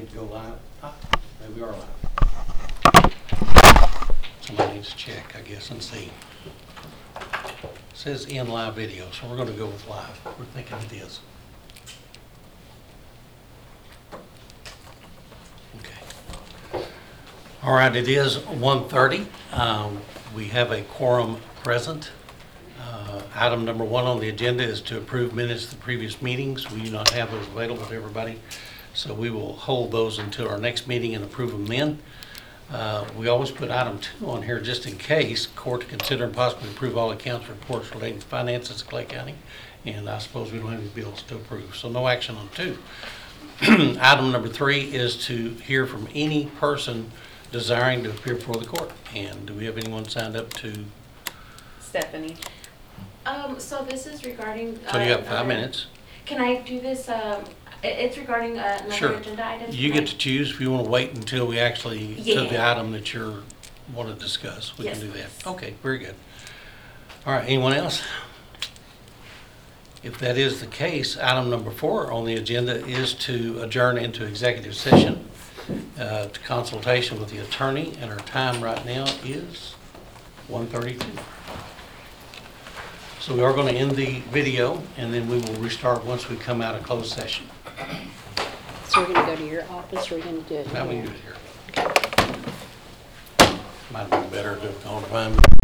get to go live? Maybe we are live. Somebody needs to check, I guess, and see. It says in live video, so we're going to go with live. We're thinking it is. Okay. All right, it is 1:30. We have a quorum present. Item number 1 on the agenda is to approve minutes of the previous meetings. We do not have those available to everybody, so we will hold those until our next meeting and approve them then. We always put item 2 on here just in case. Court to consider and possibly approve all accounts reports relating to finances of Clay County. And I suppose we don't have any bills to approve, so no action on 2. Item number 3 is to hear from any person desiring to appear before the court. And do we have anyone signed up to? Stephanie. So this is regarding. So you have 5 minutes. Can I do this? It's regarding another Sure. agenda item. You get to choose if you want to wait until we actually to the Yeah. item that you want to discuss. We Yes, can do that. please. Okay, very good. All right, anyone else? If that is the case, item number 4 on the agenda is to adjourn into executive session to consultation with the attorney, and our time right now is 1:32. So we are going to end the video, and then we will restart once we come out of closed session. So we're gonna go to your office, or we're gonna do it Now we can here? do it here. Might have been better to have gone to find